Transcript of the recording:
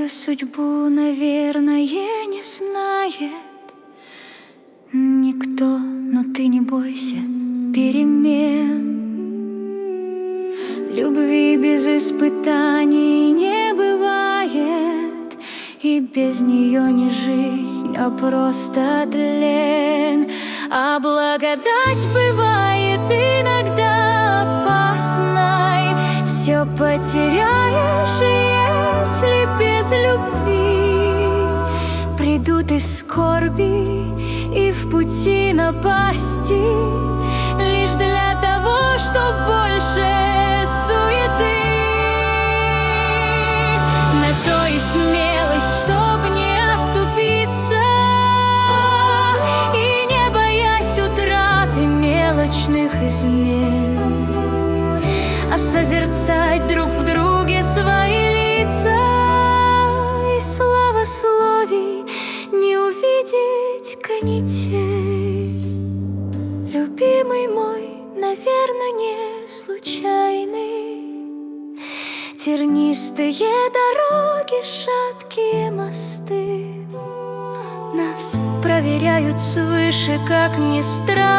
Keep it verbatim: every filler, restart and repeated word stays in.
судьбу, наверное, не знает никто, но ты не бойся перемен. Любви без испытаний не бывает, и без нее не жизнь, а просто тлен. А благодать бывает иногда опасной, все потеряешь, если без любви. Придут и скорби, и в пути напасти, лишь для того, чтоб больше суеты. На то и смелость, чтоб не оступиться и не боясь утраты мелочных измен, а созерцать друг в друге свои лица и славословий не увидеть канитель. Любимый мой, наверно, не случайный. Тернистые дороги, шаткие мосты нас проверяют свыше, как ни странно.